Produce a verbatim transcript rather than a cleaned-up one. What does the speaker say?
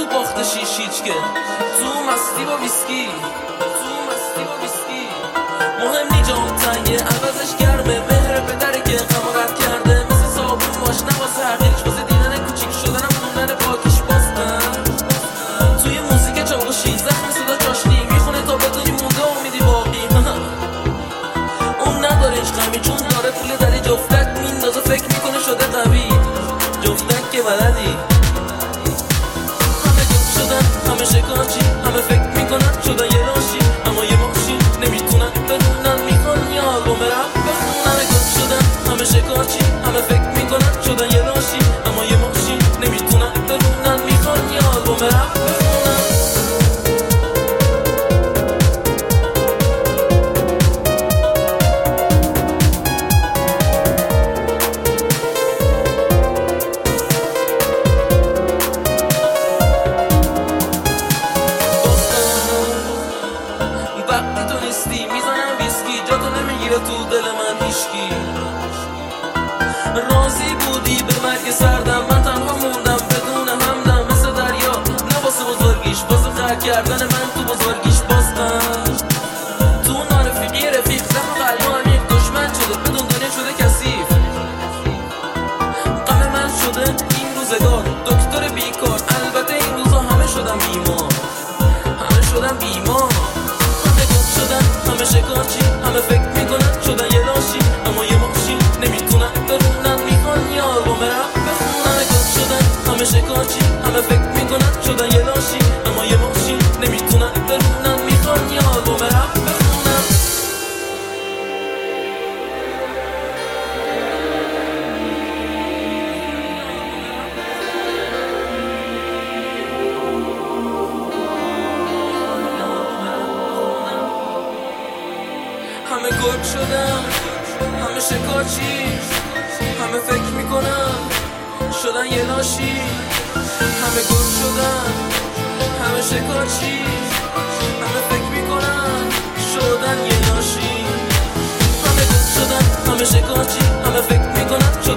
باخت شیش هیچ که تو مستی با ویسکی تو مستی با ویسکی مهم نی جام تنگه عوضش گرمه مهر پدره که غمو رد کرده مثل صابون باش نواسه حقیقش واسه دیدن کوچیک شدنم خوندن پاکش باستن توی موزیک چاوشی زخم صدا چاشنی میخونه تا بدونی مونده امیدی باقی اون نداره هیچ غمی چون داره پول دری جفتک میندازه فکر میکنه شده قوی جفتک که بلدی همه گفت شدن همه شکارچی همه فکر میکنن شدن یه لاشی اما یه ماشین نمیتونن بدونن میخوان یه آلبوم رپ بخونن همه گفت شدن همه شکارچی همه فکر میکنن شدن یه لاشی اما یه ماشین نمیتونن بدونن میخوان یه آلبوم رپ بخونن وقتی تو نیستی میزنم ویسکی جا تو نمیگیره تو دل من هیشکی راضی بودی به مرگ سردم من تنها موندم بدون همدم مثل دریا نه واسه بزرگیش واسه خرد کردن من تو بزرگیش باستم تو نارفیقی رفیق زخم قلبم عمیق دشمن شده بدون دنیا شده کثیف غم من شده این روزگار دکتر بیکار البته این روزا همه شدم بیمار همه شدم بیمار همه شکارچی همه فکر میکنن شدن یه لاشی اما یه ماشین نمیتونن برونن میخوان یه آلبوم رپ بخونن همه گفت شدن همه شکارچی همه فکر میکنن شدن یه لاشی اما یه ماشین نمیتونن برونن میخوان یه آلبوم رپ بخونن همه گرگ شدن همه شکارچی همه فکر میکنن شدن یه لاشی همه گرگ شدن همه شکارچی همه فکر میکنن شدن یه لاشی همه گرگ شدن همه شکارچی همه فکر میکنن